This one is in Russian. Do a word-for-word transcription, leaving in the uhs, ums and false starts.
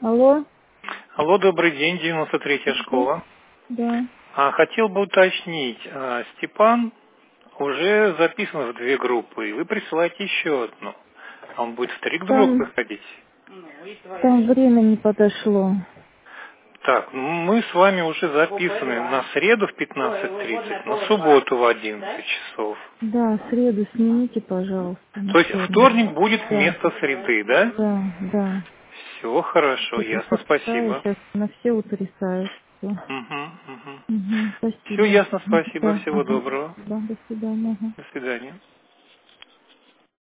Алло? Алло, добрый день, девяносто третья школа. Да. А, хотел бы уточнить, а, Степан уже записан в две группы, и вы присылаете еще одну. А он будет в три группы Там, ходить. там время не подошло. Так, ну, мы с вами уже записаны на среду в пятнадцать тридцать, на субботу в одиннадцать часов. Да, среду смените, пожалуйста, на То есть вторник. вторник будет Да, вместо среды, да? да, да. Все хорошо, Я ясно, потрясаю, спасибо. сейчас на все утрясают. Все. Угу, угу. Угу, Все спасибо. ясно, спасибо, Да, всего ага. доброго. Да, до свидания. Ага. До свидания.